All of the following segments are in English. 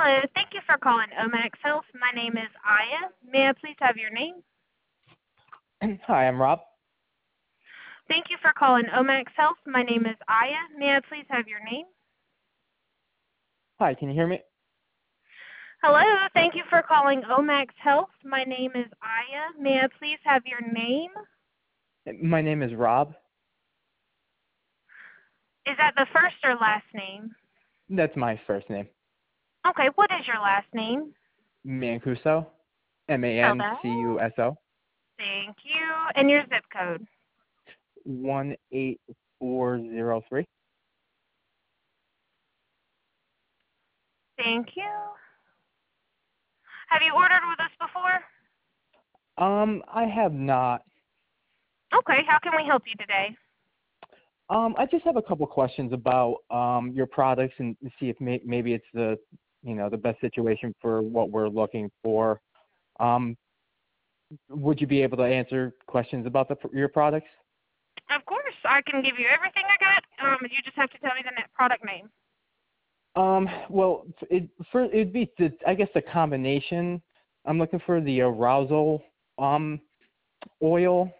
Hello. Thank you for calling Omax Health. My name is Aya. May I please have your name? Hi, I'm Rob. Thank you for calling Omax Health. My name is Aya. May I please have your name? Hi, can you hear me? Hello. Thank you for calling Omax Health. My name is Aya. May I please have your name? My name is Rob. Is that the first or last name? That's my first name. Okay. What is your last name? Mancuso. Spell that. Mancuso. Thank you. And your zip code? 18403. Thank you. Have you ordered with us before? I have not. Okay. How can we help you today? I just have a couple questions about your products and see if maybe it's the the best situation for what we're looking for. Would you be able to answer questions about your products? Of course. I can give you everything I got. You just have to tell me the net product name. Well, it'd be I guess the combination. I'm looking for the arousal oil.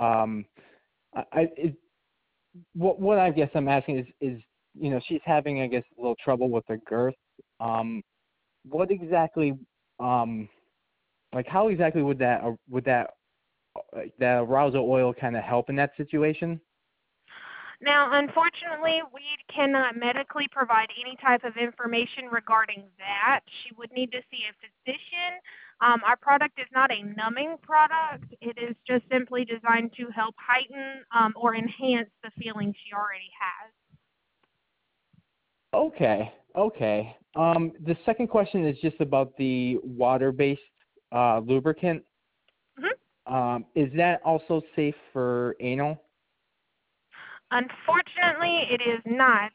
What I guess I'm asking is she's having, I guess, a little trouble with her girth. What exactly like how exactly would that arousal oil kind of help in that situation? Now, unfortunately, we cannot medically provide any type of information regarding that. She would need to see a physician. Our product is not a numbing product. It is just simply designed to help heighten or enhance the feeling she already has. Okay. The second question is just about the water-based lubricant. Is that also safe for anal? Unfortunately, it is not.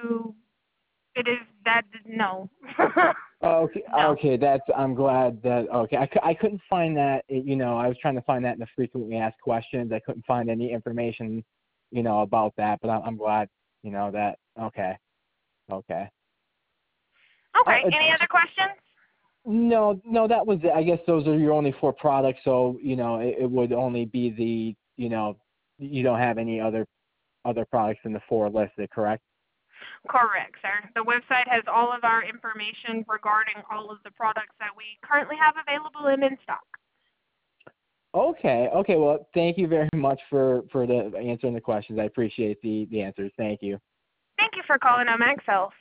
No. Okay, No. okay. I'm glad that. Okay, I couldn't find that. I was trying to find that in the frequently asked questions. I couldn't find any information, about that. But I'm glad, that. Okay. Okay. Any other questions? No, that was it. I guess those are your only four products. So it would only be you don't have any other products in the four listed, correct? Correct, sir. The website has all of our information regarding all of the products that we currently have available and in stock. Okay. Well, thank you very much for answering the questions. I appreciate the answers. Thank you. Thank you for calling Omax Health.